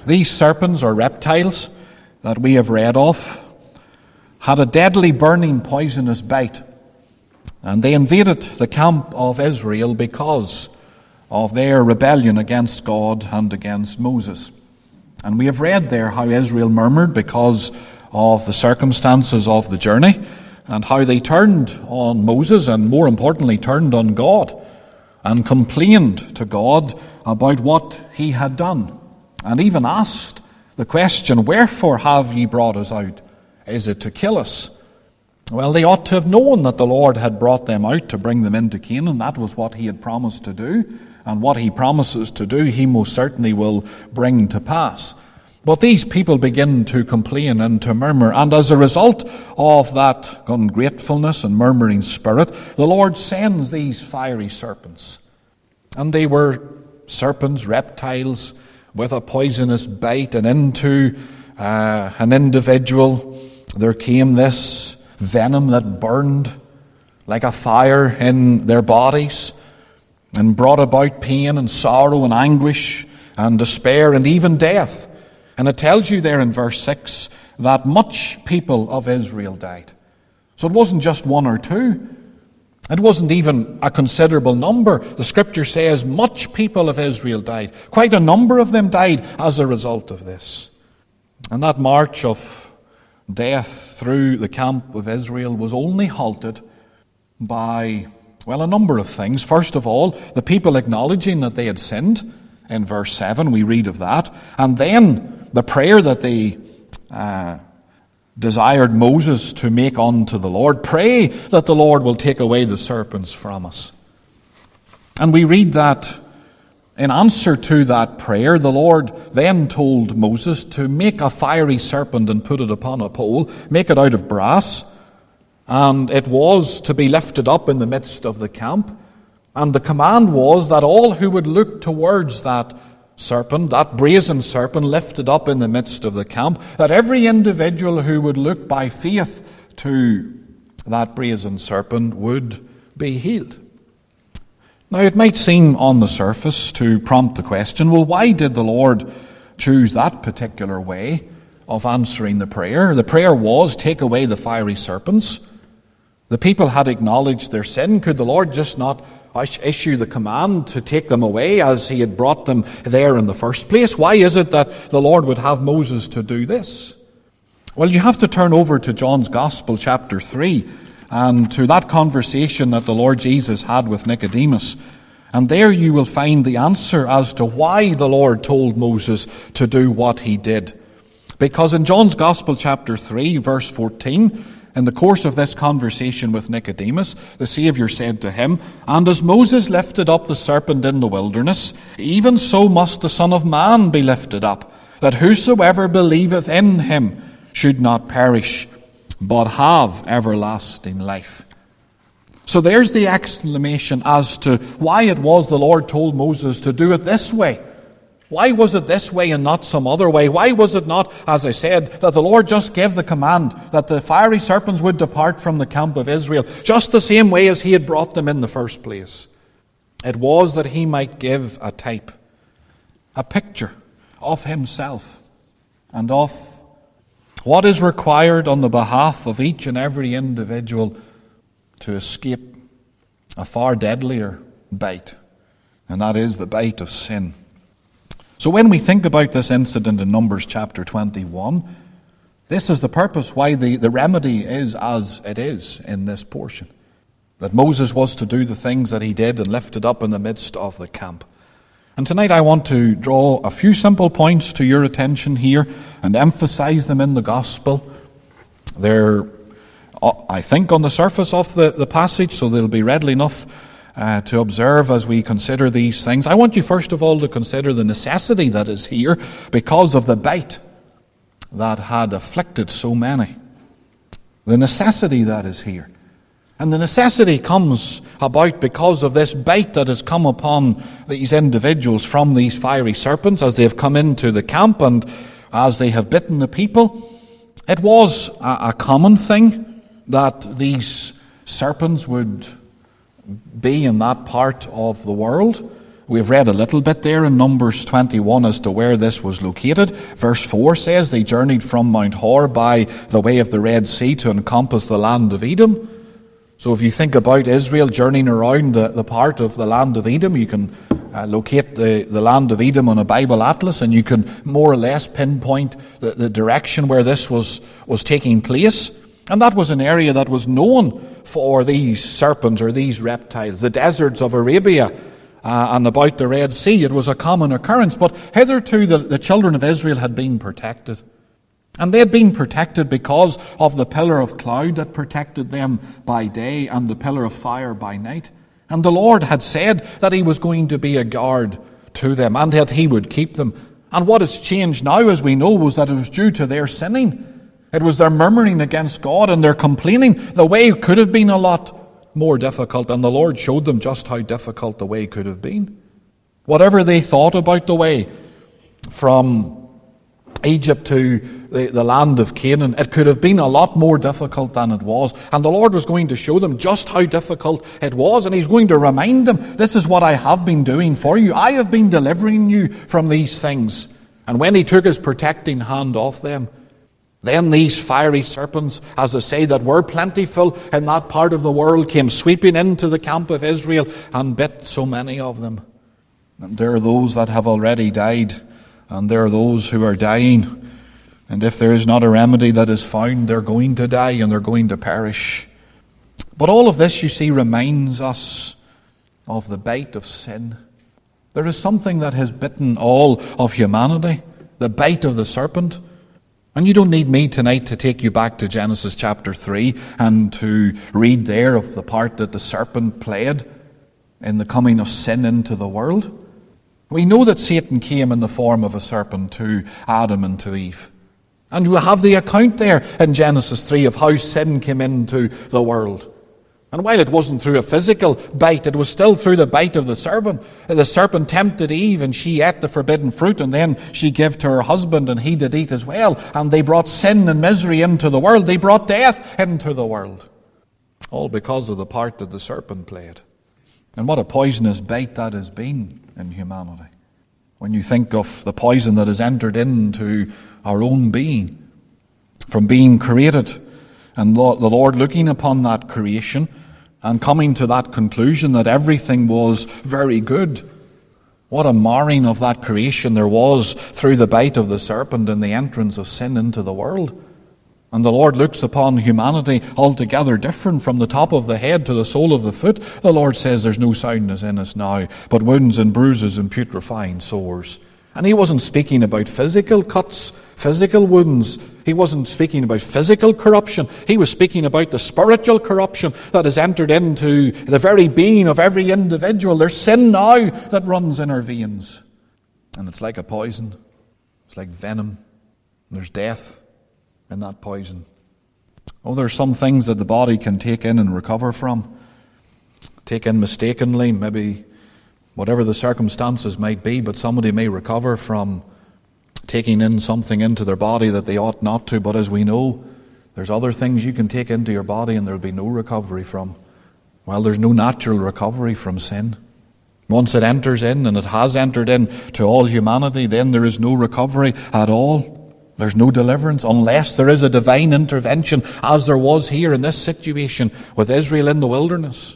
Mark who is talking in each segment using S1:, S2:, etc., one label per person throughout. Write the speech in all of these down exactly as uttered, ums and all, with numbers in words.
S1: These serpents or reptiles that we have read of had a deadly, burning, poisonous bite, and they invaded the camp of Israel because of their rebellion against God and against Moses. And we have read there how Israel murmured because of the circumstances of the journey, and how they turned on Moses, and more importantly turned on God, and complained to God about what he had done, and even asked the question, "Wherefore have ye brought us out? Is it to kill us?" Well, they ought to have known that the Lord had brought them out to bring them into Canaan. That was what he had promised to do, and what he promises to do, he most certainly will bring to pass. But these people begin to complain and to murmur, and as a result of that ungratefulness and murmuring spirit, the Lord sends these fiery serpents. And they were serpents, reptiles, with a poisonous bite, and into uh, an individual there came this venom that burned like a fire in their bodies, and brought about pain and sorrow and anguish and despair and even death. And it tells you there in verse six that much people of Israel died. So it wasn't just one or two. It wasn't even a considerable number. The scripture says much people of Israel died. Quite a number of them died as a result of this. And that march of death through the camp of Israel was only halted by, well, a number of things. First of all, the people acknowledging that they had sinned. In verse seven, we read of that. And then the prayer that they uh, desired Moses to make unto the Lord. Pray that the Lord will take away the serpents from us. And we read that in answer to that prayer, the Lord then told Moses to make a fiery serpent and put it upon a pole, make it out of brass, and it was to be lifted up in the midst of the camp. And the command was that all who would look towards that serpent, that brazen serpent lifted up in the midst of the camp, that every individual who would look by faith to that brazen serpent would be healed. Now, it might seem on the surface to prompt the question, well, why did the Lord choose that particular way of answering the prayer? The prayer was, take away the fiery serpents. The people had acknowledged their sin. Could the Lord just not issue the command to take them away as he had brought them there in the first place? Why is it that the Lord would have Moses to do this? Well, you have to turn over to John's Gospel, chapter three, and to that conversation that the Lord Jesus had with Nicodemus. And there you will find the answer as to why the Lord told Moses to do what he did. Because in John's Gospel, chapter three, verse fourteen, in the course of this conversation with Nicodemus, the Saviour said to him, "And as Moses lifted up the serpent in the wilderness, even so must the Son of Man be lifted up, that whosoever believeth in him should not perish, but have everlasting life." So there's the exclamation as to why it was the Lord told Moses to do it this way. Why was it this way and not some other way? Why was it not, as I said, that the Lord just gave the command that the fiery serpents would depart from the camp of Israel, just the same way as he had brought them in the first place? It was that he might give a type, a picture of himself and of what is required on the behalf of each and every individual to escape a far deadlier bite, and that is the bite of sin. So when we think about this incident in Numbers chapter twenty-one, this is the purpose why the, the remedy is as it is in this portion. That Moses was to do the things that he did and lifted up in the midst of the camp. And tonight I want to draw a few simple points to your attention here and emphasize them in the gospel. They're, I think, on the surface of the, the passage, so they'll be readily enough Uh, to observe as we consider these things. I want you first of all to consider the necessity that is here because of the bite that had afflicted so many. The necessity that is here. And the necessity comes about because of this bite that has come upon these individuals from these fiery serpents as they have come into the camp and as they have bitten the people. It was a, a common thing that these serpents would be in that part of the world We've read a little bit there in Numbers twenty-one as to where this was located. Verse four says they journeyed from Mount Hor by the way of the Red Sea to encompass the land of Edom. So if you think about Israel journeying around the, the part of the land of Edom, you can uh, locate the, the land of Edom on a Bible atlas, and you can more or less pinpoint the, the direction where this was, was taking place. And that was an area that was known for these serpents or these reptiles. The deserts of Arabia uh, and about the Red Sea, it was a common occurrence. But hitherto the, the children of Israel had been protected. And they had been protected because of the pillar of cloud that protected them by day and the pillar of fire by night. And the Lord had said that he was going to be a guard to them and that he would keep them. And what has changed now, as we know, was that it was due to their sinning. It was their murmuring against God and their complaining. The way could have been a lot more difficult, and the Lord showed them just how difficult the way could have been. Whatever they thought about the way from Egypt to the, the land of Canaan, it could have been a lot more difficult than it was. And the Lord was going to show them just how difficult it was, and he's going to remind them, this is what I have been doing for you. I have been delivering you from these things. And when he took his protecting hand off them, then these fiery serpents, as I say, that were plentiful in that part of the world, came sweeping into the camp of Israel and bit so many of them. And there are those that have already died, and there are those who are dying. And if there is not a remedy that is found, they're going to die and they're going to perish. But all of this, you see, reminds us of the bite of sin. There is something that has bitten all of humanity, the bite of the serpent. And you don't need me tonight to take you back to Genesis chapter three and to read there of the part that the serpent played in the coming of sin into the world. We know that Satan came in the form of a serpent to Adam and to Eve. And we have the account there in Genesis three of how sin came into the world. And while it wasn't through a physical bite, it was still through the bite of the serpent. The serpent tempted Eve, and she ate the forbidden fruit, and then she gave to her husband, and he did eat as well. And they brought sin and misery into the world. They brought death into the world. All because of the part that the serpent played. And what a poisonous bite that has been in humanity. When you think of the poison that has entered into our own being, from being created, and the Lord looking upon that creation and coming to that conclusion that everything was very good. What a marring of that creation there was through the bite of the serpent and the entrance of sin into the world. And the Lord looks upon humanity altogether different from the top of the head to the sole of the foot. The Lord says there's no soundness in us now, but wounds and bruises and putrefying sores. And he wasn't speaking about physical cuts, physical wounds. He wasn't speaking about physical corruption. He was speaking about the spiritual corruption that has entered into the very being of every individual. There's sin now that runs in our veins. And it's like a poison. It's like venom. And there's death in that poison. Oh, there's some things that the body can take in and recover from. Take in mistakenly, maybe whatever the circumstances might be, but somebody may recover from taking in something into their body that they ought not to. But as we know, there's other things you can take into your body and there'll be no recovery from. Well, there's no natural recovery from sin. Once it enters in, and it has entered in to all humanity, then there is no recovery at all. There's no deliverance unless there is a divine intervention, as there was here in this situation with Israel in the wilderness.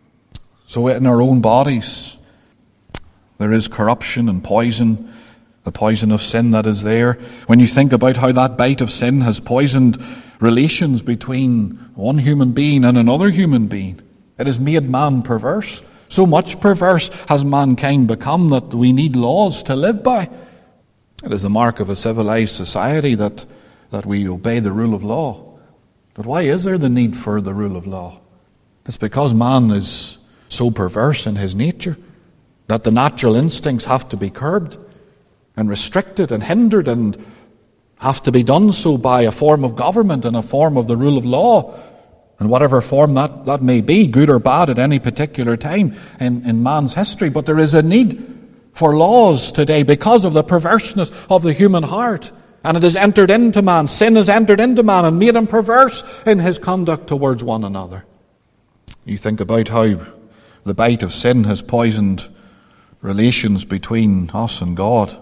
S1: So in our own bodies, there is corruption and poison, the poison of sin that is there. When you think about how that bite of sin has poisoned relations between one human being and another human being, it has made man perverse. So much perverse has mankind become that we need laws to live by. It is the mark of a civilized society that, that we obey the rule of law. But why is there the need for the rule of law? It's because man is so perverse in his nature that the natural instincts have to be curbed and restricted and hindered and have to be done so by a form of government and a form of the rule of law. And whatever form that, that may be, good or bad at any particular time in, in man's history. But there is a need for laws today because of the perverseness of the human heart. And it has entered into man. Sin has entered into man and made him perverse in his conduct towards one another. You think about how the bite of sin has poisoned relations between us and God.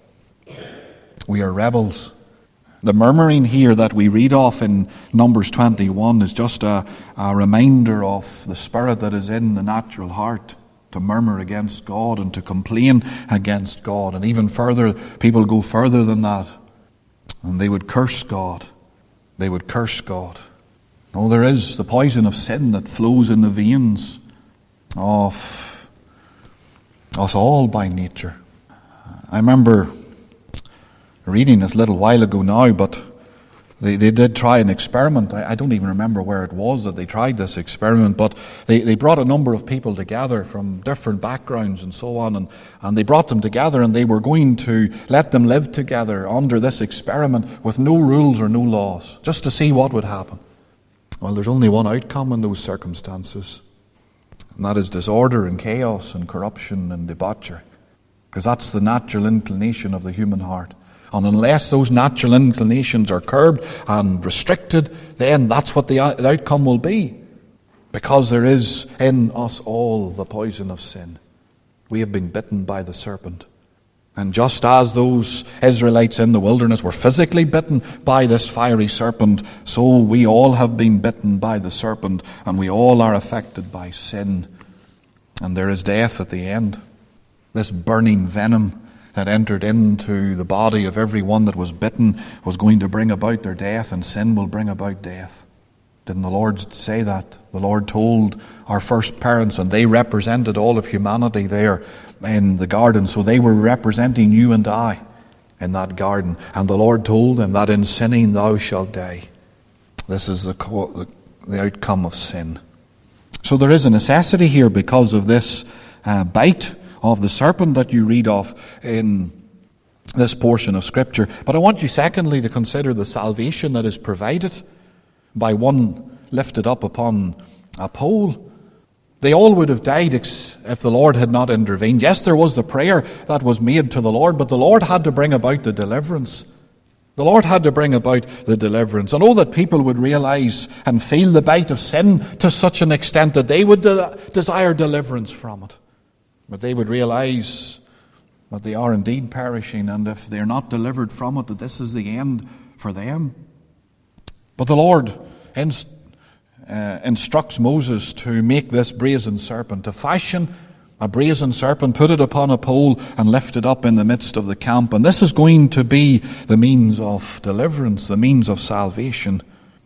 S1: We are rebels. The murmuring here that we read of in Numbers twenty-one is just a, a reminder of the spirit that is in the natural heart, to murmur against God and to complain against God. And even further, people go further than that, and they would curse God. They would curse God. Oh, there is the poison of sin that flows in the veins of us all by nature. I remember reading this a little while ago now, but they, they did try an experiment. I, I don't even remember where it was that they tried this experiment, but they, they brought a number of people together from different backgrounds and so on, and, and they brought them together, and they were going to let them live together under this experiment with no rules or no laws, just to see what would happen. Well, there's only one outcome in those circumstances, and that is disorder and chaos and corruption and debauchery, because that's the natural inclination of the human heart. And unless those natural inclinations are curbed and restricted, then that's what the outcome will be. Because there is in us all the poison of sin. We have been bitten by the serpent. And just as those Israelites in the wilderness were physically bitten by this fiery serpent, so we all have been bitten by the serpent, and we all are affected by sin. And there is death at the end. This burning venom that entered into the body of every one that was bitten was going to bring about their death, and sin will bring about death. Didn't the Lord say that? The Lord told our first parents, and they represented all of humanity there in the garden, so they were representing you and I in that garden. And the Lord told them that in sinning thou shalt die. This is the, the outcome of sin. So there is a necessity here because of this uh, bite of the serpent that you read of in this portion of Scripture. But I want you secondly to consider the salvation that is provided by one lifted up upon a pole. They all would have died if the Lord had not intervened. Yes, there was the prayer that was made to the Lord, but the Lord had to bring about the deliverance. The Lord had to bring about the deliverance. And oh, that people would realize and feel the bite of sin to such an extent that they would de- desire deliverance from it. But they would realize that they are indeed perishing, and if they're not delivered from it, that this is the end for them. But the Lord inst- uh, instructs Moses to make this brazen serpent, to fashion a brazen serpent, put it upon a pole, and lift it up in the midst of the camp. And this is going to be the means of deliverance, the means of salvation.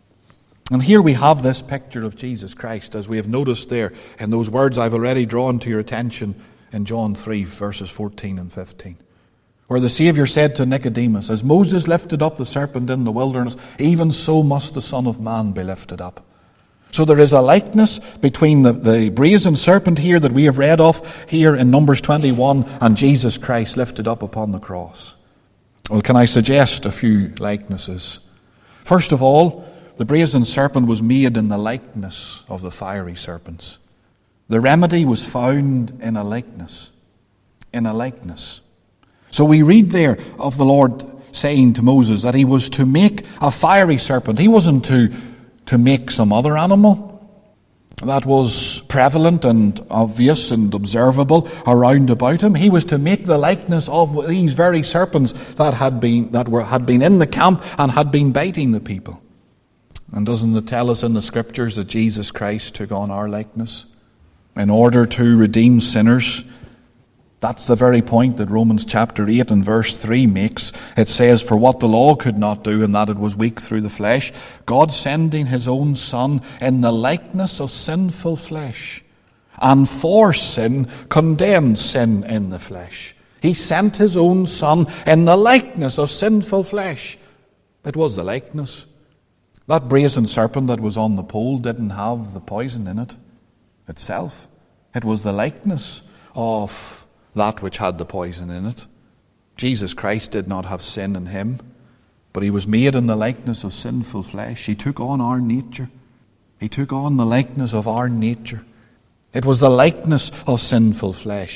S1: And here we have this picture of Jesus Christ, as we have noticed there in those words I've already drawn to your attention in John three, verses fourteen and fifteen, where the Saviour said to Nicodemus, as Moses lifted up the serpent in the wilderness, even so must the Son of Man be lifted up. So there is a likeness between the, the brazen serpent here that we have read of here in Numbers twenty-one and Jesus Christ lifted up upon the cross. Well, can I suggest a few likenesses? First of all, the brazen serpent was made in the likeness of the fiery serpents. The remedy was found in a likeness. In a likeness. So we read there of the Lord saying to Moses that he was to make a fiery serpent. He wasn't to, to make some other animal that was prevalent and obvious and observable around about him. He was to make the likeness of these very serpents that had been, that were, had been in the camp and had been biting the people. And doesn't it tell us in the Scriptures that Jesus Christ took on our likeness in order to redeem sinners? That's the very point that Romans chapter eight and verse three makes. It says, for what the law could not do, in that it was weak through the flesh, God sending his own Son in the likeness of sinful flesh, and for sin condemned sin in the flesh. He sent his own Son in the likeness of sinful flesh. It was the likeness. That brazen serpent that was on the pole didn't have the poison in it itself. It was the likeness of that which had the poison in it. Jesus Christ did not have sin in him, but he was made in the likeness of sinful flesh. He took on our nature. He took on the likeness of our nature. It was the likeness of sinful flesh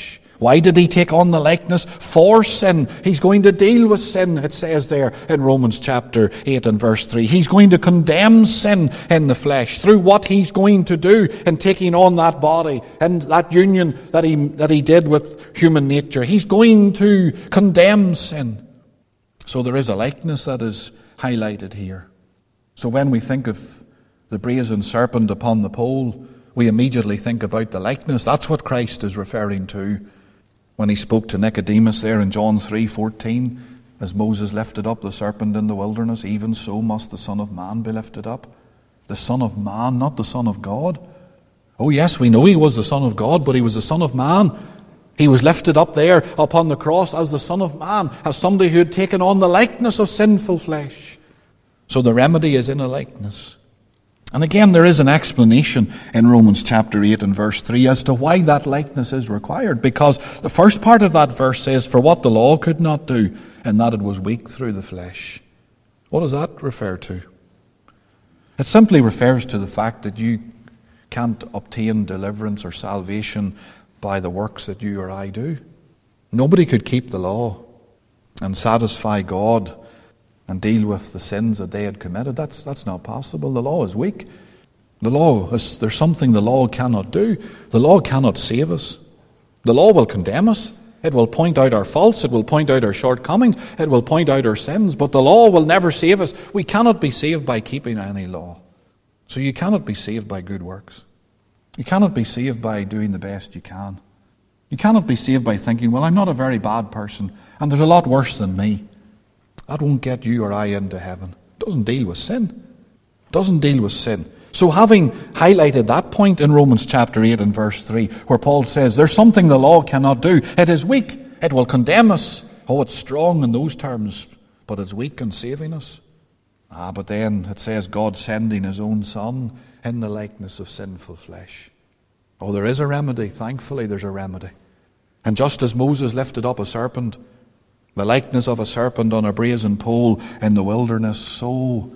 S1: Why did he take on the likeness? For sin. He's going to deal with sin, it says there in Romans chapter eight and verse three. He's going to condemn sin in the flesh through what he's going to do in taking on that body and that union that he, that he did with human nature. He's going to condemn sin. So there is a likeness that is highlighted here. So when we think of the brazen serpent upon the pole, we immediately think about the likeness. That's what Christ is referring to when he spoke to Nicodemus there in John three fourteen. As Moses lifted up the serpent in the wilderness, even so must the Son of Man be lifted up. The Son of Man, not the Son of God. Oh yes, we know he was the Son of God, but he was the Son of Man. He was lifted up there upon the cross as the Son of Man, as somebody who had taken on the likeness of sinful flesh. So the remedy is in a likeness. And again, there is an explanation in Romans chapter eight and verse three as to why that likeness is required. Because the first part of that verse says, for what the law could not do, and that it was weak through the flesh. What does that refer to? It simply refers to the fact that you can't obtain deliverance or salvation by the works that you or I do. Nobody could keep the law and satisfy God and deal with the sins that they had committed. That's that's not possible. The law is weak. The law is, there's something the law cannot do. The law cannot save us. The law will condemn us. It will point out our faults. It will point out our shortcomings. It will point out our sins. But the law will never save us. We cannot be saved by keeping any law. So you cannot be saved by good works. You cannot be saved by doing the best you can. You cannot be saved by thinking, well, I'm not a very bad person, and there's a lot worse than me. That won't get you or I into heaven. It doesn't deal with sin. It doesn't deal with sin. So having highlighted that point in Romans chapter eight and verse three, where Paul says, there's something the law cannot do. It is weak. It will condemn us. Oh, it's strong in those terms, but it's weak in saving us. Ah, but then it says God sending his own Son in the likeness of sinful flesh. Oh, there is a remedy. Thankfully, there's a remedy. And just as Moses lifted up a serpent, the likeness of a serpent on a brazen pole in the wilderness, so,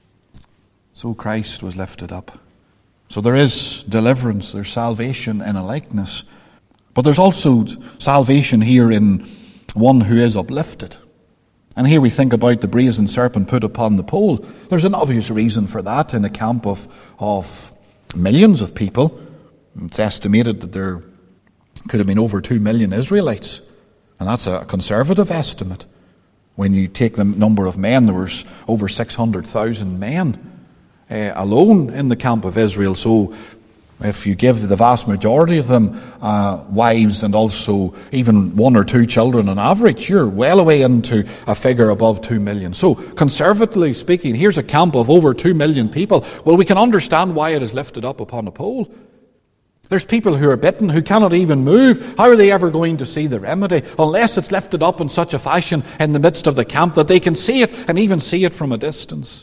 S1: so Christ was lifted up. So there is deliverance, there's salvation in a likeness. But there's also salvation here in one who is uplifted. And here we think about the brazen serpent put upon the pole. There's an obvious reason for that in a camp of, of millions of people. It's estimated that there could have been over two million Israelites. And that's a conservative estimate. When you take the number of men, there was over six hundred thousand men uh, alone in the camp of Israel. So if you give the vast majority of them uh, wives and also even one or two children on average, you're well away into a figure above two million. So conservatively speaking, here's a camp of over two million people. Well, we can understand why it is lifted up upon a pole. There's people who are bitten, who cannot even move. How are they ever going to see the remedy? Unless it's lifted up in such a fashion in the midst of the camp that they can see it and even see it from a distance.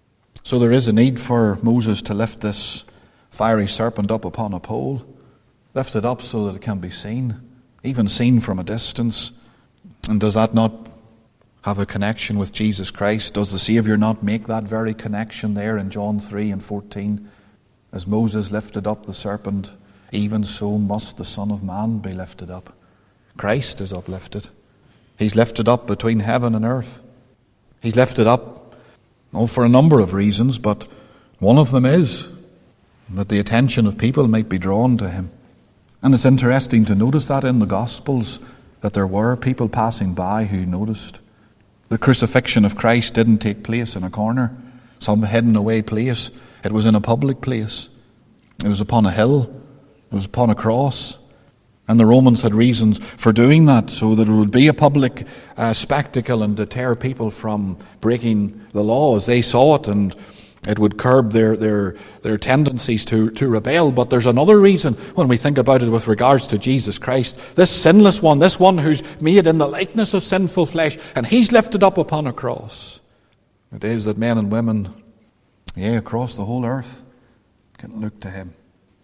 S1: So there is a need for Moses to lift this fiery serpent up upon a pole. Lift it up so that it can be seen, even seen from a distance. And does that not have a connection with Jesus Christ? Does the Saviour not make that very connection there in John three and fourteen? As Moses lifted up the serpent, even so must the Son of Man be lifted up. Christ is uplifted. He's lifted up between heaven and earth. He's lifted up, oh, for a number of reasons, but one of them is that the attention of people might be drawn to him. And it's interesting to notice that in the Gospels, that there were people passing by who noticed. The crucifixion of Christ didn't take place in a corner, some hidden away place. It was in a public place. It was upon a hill. It was upon a cross. And the Romans had reasons for doing that, so that it would be a public uh, spectacle and deter people from breaking the law as they saw it, and it would curb their their, their tendencies to, to rebel. But there's another reason when we think about it with regards to Jesus Christ. This sinless one, this one who's made in the likeness of sinful flesh, and he's lifted up upon a cross. It is that men and women, yeah, across the whole earth, can look to him.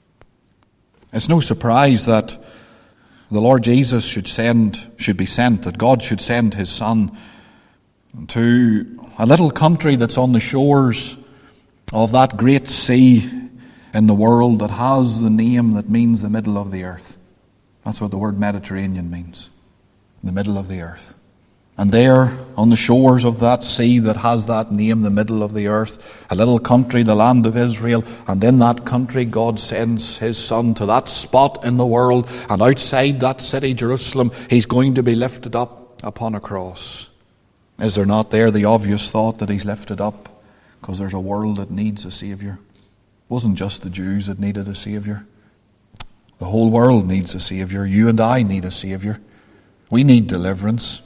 S1: It's no surprise that the Lord Jesus should send, should be sent, that God should send his Son to a little country that's on the shores of that great sea in the world that has the name that means the middle of the earth. That's what the word Mediterranean means. The middle of the earth. And there, on the shores of that sea that has that name, the middle of the earth, a little country, the land of Israel, and in that country God sends his Son to that spot in the world, and outside that city, Jerusalem, he's going to be lifted up upon a cross. Is there not there the obvious thought that he's lifted up because there's a world that needs a Saviour? It wasn't just the Jews that needed a Saviour. The whole world needs a Saviour. You and I need a Saviour. We need deliverance.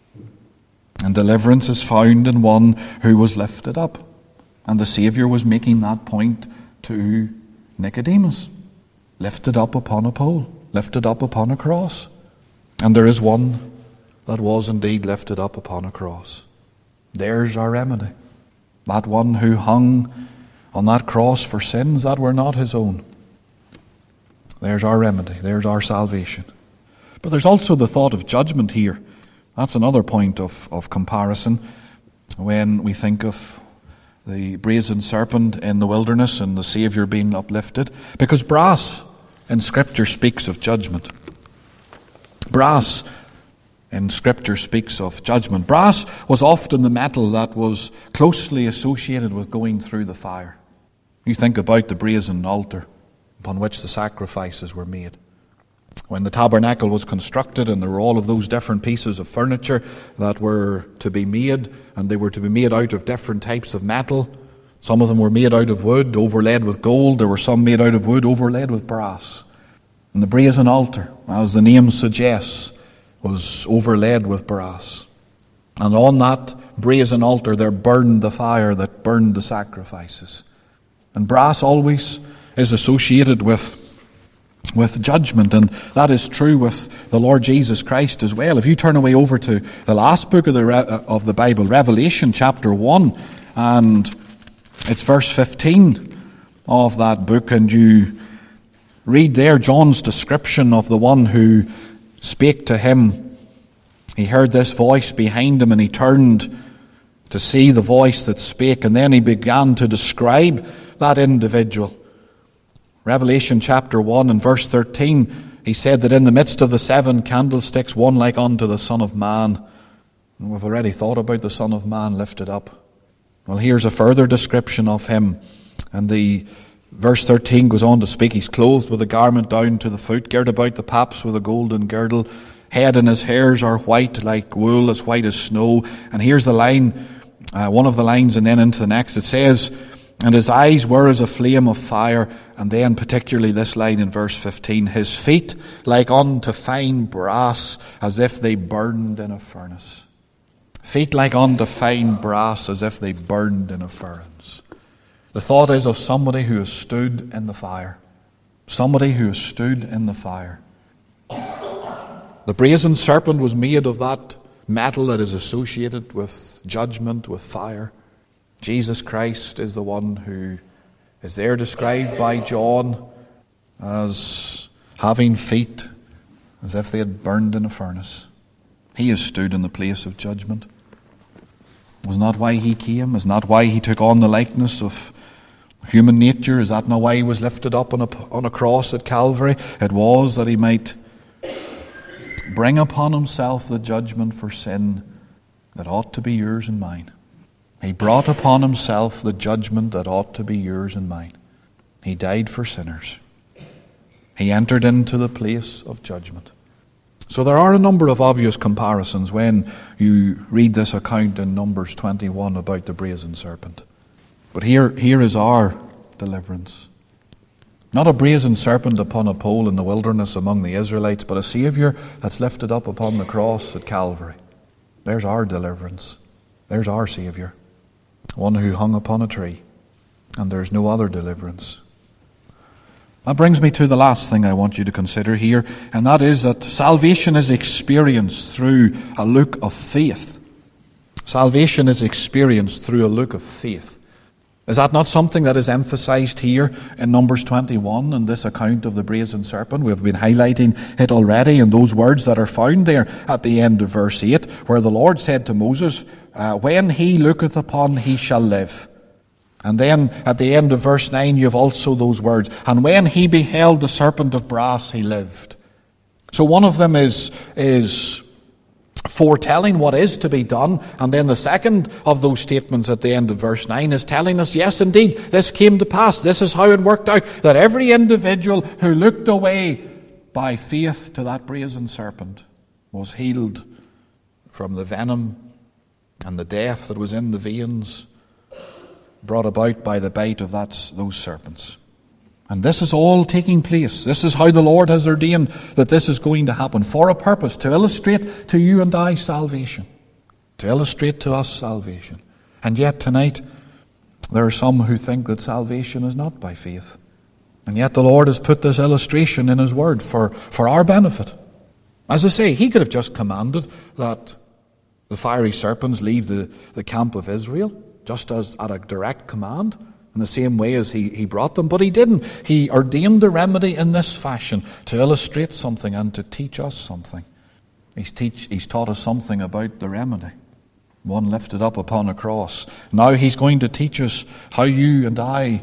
S1: And deliverance is found in one who was lifted up. And the Saviour was making that point to Nicodemus. Lifted up upon a pole. Lifted up upon a cross. And there is one that was indeed lifted up upon a cross. There's our remedy. That one who hung on that cross for sins that were not his own. There's our remedy. There's our salvation. But there's also the thought of judgment here. That's another point of, of comparison when we think of the brazen serpent in the wilderness and the Saviour being uplifted. Because brass in Scripture speaks of judgment. Brass in Scripture speaks of judgment. Brass was often the metal that was closely associated with going through the fire. You think about the brazen altar upon which the sacrifices were made. When the tabernacle was constructed and there were all of those different pieces of furniture that were to be made, and they were to be made out of different types of metal. Some of them were made out of wood, overlaid with gold. There were some made out of wood, overlaid with brass. And the brazen altar, as the name suggests, was overlaid with brass. And on that brazen altar there burned the fire that burned the sacrifices. And brass always is associated with with judgment, and that is true with the Lord Jesus Christ as well. If you turn away over to the last book of the of the Bible, Revelation chapter one, and it's verse fifteen of that book, and you read there John's description of the one who spake to him. He heard this voice behind him, and he turned to see the voice that spake, and then he began to describe that individual. Revelation chapter one and verse thirteen, he said that in the midst of the seven candlesticks, one like unto the Son of Man. And we've already thought about the Son of Man lifted up. Well, here's a further description of him. And the verse thirteen goes on to speak. He's clothed with a garment down to the foot, girt about the paps with a golden girdle. Head and his hairs are white like wool, as white as snow. And here's the line, uh, one of the lines, and then into the next. It says, and his eyes were as a flame of fire. And then particularly this line in verse fifteen, his feet like unto fine brass, as if they burned in a furnace. Feet like unto fine brass, as if they burned in a furnace. The thought is of somebody who has stood in the fire. Somebody who has stood in the fire. The brazen serpent was made of that metal that is associated with judgment, with fire. Jesus Christ is the one who is there described by John as having feet as if they had burned in a furnace. He has stood in the place of judgment. Was not why he came? Is not why he took on the likeness of human nature? Is that not why he was lifted up on a, on a cross at Calvary? It was that he might bring upon himself the judgment for sin that ought to be yours and mine. He brought upon himself the judgment that ought to be yours and mine. He died for sinners. He entered into the place of judgment. So there are a number of obvious comparisons when you read this account in Numbers twenty-one about the brazen serpent. But here, here is our deliverance. Not a brazen serpent upon a pole in the wilderness among the Israelites, but a Saviour that's lifted up upon the cross at Calvary. There's our deliverance. There's our Saviour. One who hung upon a tree. And there's no other deliverance. That brings me to the last thing I want you to consider here, and that is that salvation is experienced through a look of faith. Salvation is experienced through a look of faith. Is that not something that is emphasized here in Numbers twenty-one in this account of the brazen serpent? We've been highlighting it already in those words that are found there at the end of verse eight, where the Lord said to Moses, uh, when he looketh upon, he shall live. And then at the end of verse nine, you have also those words, and when he beheld the serpent of brass, he lived. So one of them is, is foretelling what is to be done, and then the second of those statements at the end of verse nine is telling us, yes, indeed, this came to pass. This is how it worked out, that every individual who looked away by faith to that brazen serpent was healed from the venom and the death that was in the veins brought about by the bite of that, those serpents. And this is all taking place. This is how the Lord has ordained that this is going to happen, for a purpose, to illustrate to you and I salvation. To illustrate to us salvation. And yet tonight, there are some who think that salvation is not by faith. And yet the Lord has put this illustration in His Word for, for our benefit. As I say, He could have just commanded that the fiery serpents leave the, the camp of Israel, just as at a direct command, in the same way as he, he brought them. But He didn't. He ordained the remedy in this fashion to illustrate something and to teach us something. He's, teach, he's taught us something about the remedy. One lifted up upon a cross. Now He's going to teach us how you and I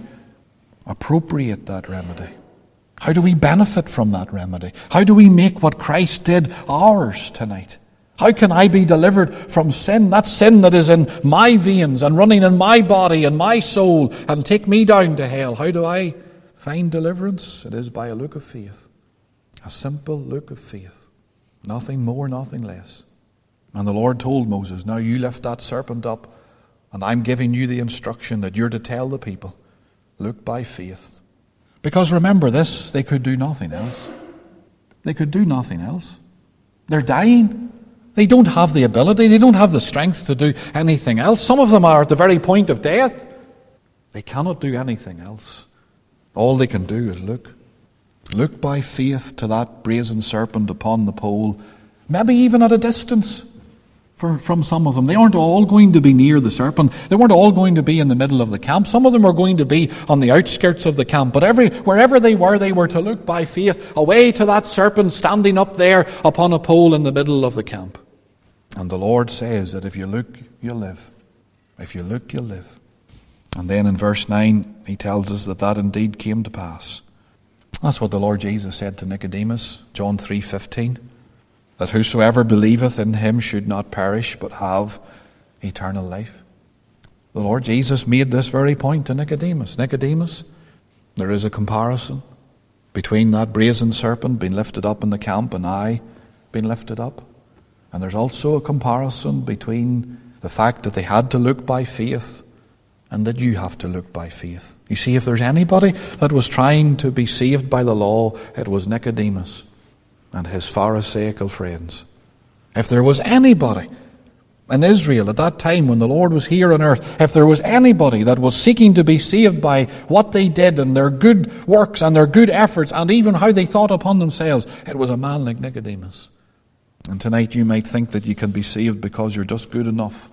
S1: appropriate that remedy. How do we benefit from that remedy? How do we make what Christ did ours tonight? How can I be delivered from sin, that sin that is in my veins and running in my body and my soul and take me down to hell? How do I find deliverance? It is by a look of faith. A simple look of faith. Nothing more, nothing less. And the Lord told Moses, now you lift that serpent up, and I'm giving you the instruction that you're to tell the people, look by faith. Because remember this, they could do nothing else. They could do nothing else. They're dying. They don't have the ability, they don't have the strength to do anything else. Some of them are at the very point of death. They cannot do anything else. All they can do is look. Look by faith to that brazen serpent upon the pole, maybe even at a distance for, from some of them. They aren't all going to be near the serpent. They weren't all going to be in the middle of the camp. Some of them were going to be on the outskirts of the camp. But every wherever they were, they were to look by faith away to that serpent standing up there upon a pole in the middle of the camp. And the Lord says that if you look, you'll live. If you look, you'll live. And then in verse nine, He tells us that that indeed came to pass. That's what the Lord Jesus said to Nicodemus, John three fifteen, that whosoever believeth in Him should not perish, but have eternal life. The Lord Jesus made this very point to Nicodemus. Nicodemus, there is a comparison between that brazen serpent being lifted up in the camp and I being lifted up. And there's also a comparison between the fact that they had to look by faith and that you have to look by faith. You see, if there's anybody that was trying to be saved by the law, it was Nicodemus and his Pharisaical friends. If there was anybody in Israel at that time when the Lord was here on earth, if there was anybody that was seeking to be saved by what they did and their good works and their good efforts and even how they thought upon themselves, it was a man like Nicodemus. And tonight you might think that you can be saved because you're just good enough.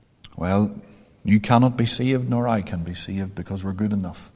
S1: Well, you cannot be saved, nor I can be saved, because we're good enough.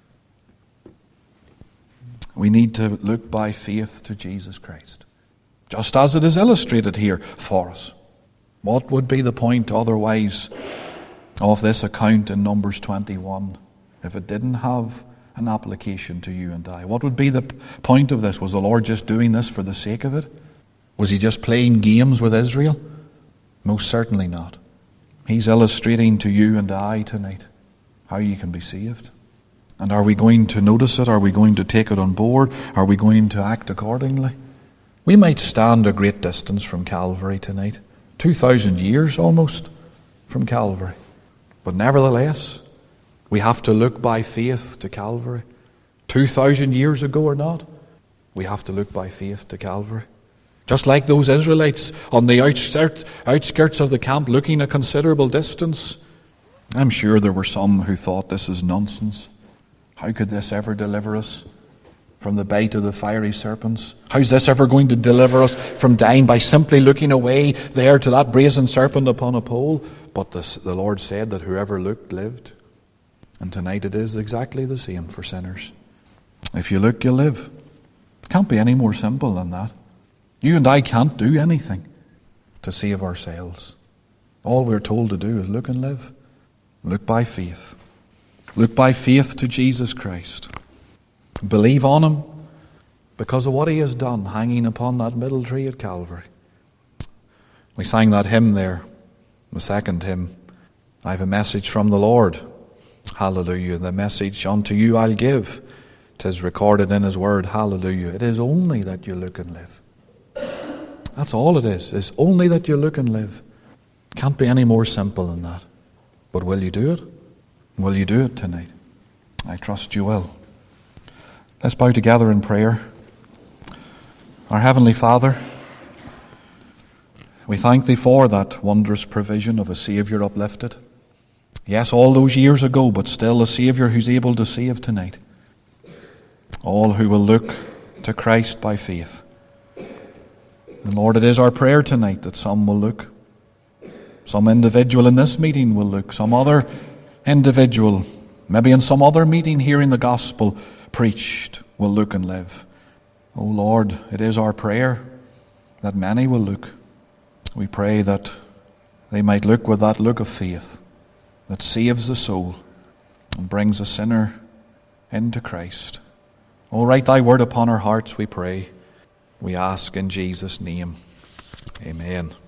S1: We need to look by faith to Jesus Christ, just as it is illustrated here for us. What would be the point otherwise of this account in Numbers twenty-one if it didn't have an application to you and I? What would be the point of this? Was the Lord just doing this for the sake of it? Was He just playing games with Israel? Most certainly not. He's illustrating to you and I tonight how you can be saved. And are we going to notice it? Are we going to take it on board? Are we going to act accordingly? We might stand a great distance from Calvary tonight. Two thousand years almost from Calvary. But nevertheless, we have to look by faith to Calvary. Two thousand years ago or not, we have to look by faith to Calvary. Just like those Israelites on the outskirts, outskirts of the camp looking a considerable distance. I'm sure there were some who thought this is nonsense. How could this ever deliver us from the bite of the fiery serpents? How's this ever going to deliver us from dying by simply looking away there to that brazen serpent upon a pole? But the, the Lord said that whoever looked lived. And tonight it is exactly the same for sinners. If you look, you live. It can't be any more simple than that. You and I can't do anything to save ourselves. All we're told to do is look and live. Look by faith. Look by faith to Jesus Christ. Believe on Him because of what he has done, hanging upon that middle tree at Calvary. We sang that hymn there, the second hymn, I have a message from the Lord. Hallelujah. The message unto you I'll give. 'Tis recorded in his word. Hallelujah. It is only that you look and live. That's all it is. It's only that you look and live. Can't be any more simple than that. But will you do it? Will you do it tonight? I trust you will. Let's bow together in prayer. Our Heavenly Father, we thank Thee for that wondrous provision of a Saviour uplifted. Yes, all those years ago, but still a Saviour who's able to save tonight. All who will look to Christ by faith. And Lord, it is our prayer tonight that some will look. Some individual in this meeting will look. Some other individual, maybe in some other meeting hearing the gospel preached, will look and live. Oh Lord, it is our prayer that many will look. We pray that they might look with that look of faith that saves the soul and brings a sinner into Christ. Oh, write Thy word upon our hearts, we pray. We ask in Jesus' name. Amen.